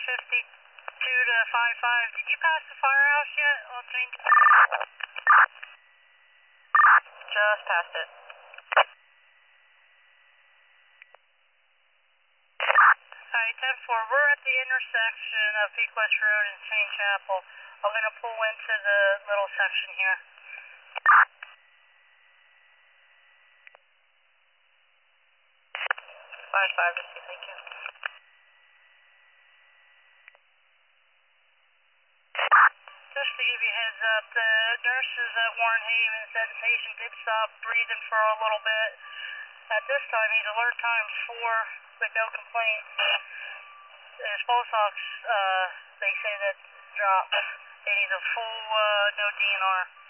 52 to 55. Did you pass the firehouse yet on St. Just past it. Alright, 10-4, we're at the intersection of Peak West Road and St. Chapel. I'm going to pull into the little section here. 5-5 to see, thank you. Just to give you a heads up, the nurses at Warren Haven said the patient did stop breathing for a little bit. At this time, he's alert times 4 with no complaints. His pulse ox, they say that dropped. They need a full no DNR.